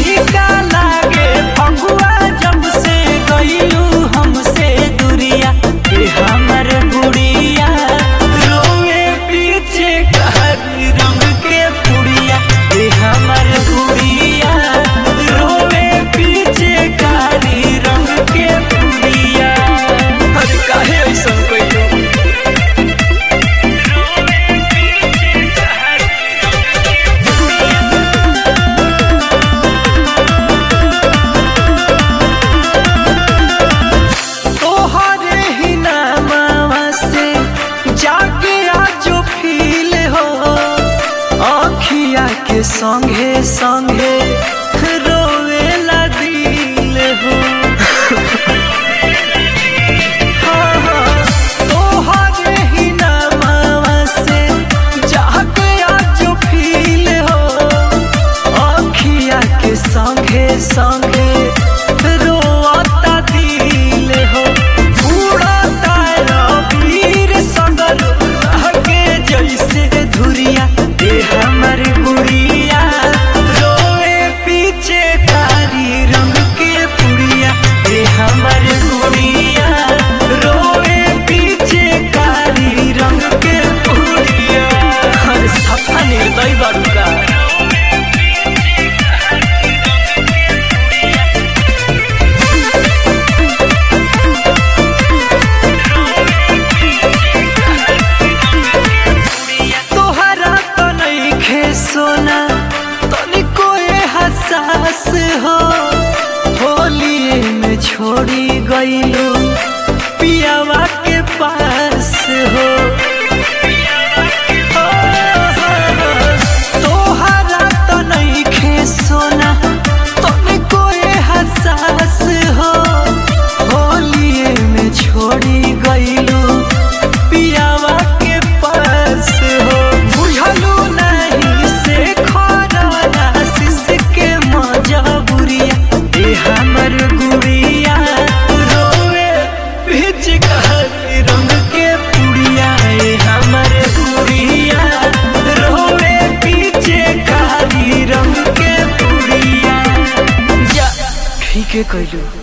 फीका लागे फगुआ जब से गइलू हमसे दूरिया। ए हमर गुड़िया रोवे पीछे कारी रंग के पुड़िया। ए हमर गुड़िया रोवे पीछे कारी रंग के पुड़िया। अरे काहे ऐसन कइलू? के संगे संगे रोवेला दिल हो। तोहरे ही नामवा से जाके आज फील हो। अखिया के संगे संगे रोता दिल हो। उड़ता रबीर सगर के जैसे धुरिया। ए हमर गुड़िया रोवे पीछे कारी रंग के पुड़िया। ए हमर गुड़िया रोवे पीछे कारी रंग के पुड़िया। हर सपना निर्दयी बारू का। सोना तनिको एहसास हो। होली में छोड़ी गइलू पियावा के पास हो। तोहरा तो नइखे सोना तनिको एहसास हो। होली में छोड़ी गइलू पियावा के पास हो। बुझलू हमर गुड़िया रोवे पीछे कारी रंग के पुड़िया। ए हमर गुड़िया रोवे पीछे कारी रंग के पुड़िया। जा ठीक है कइलू।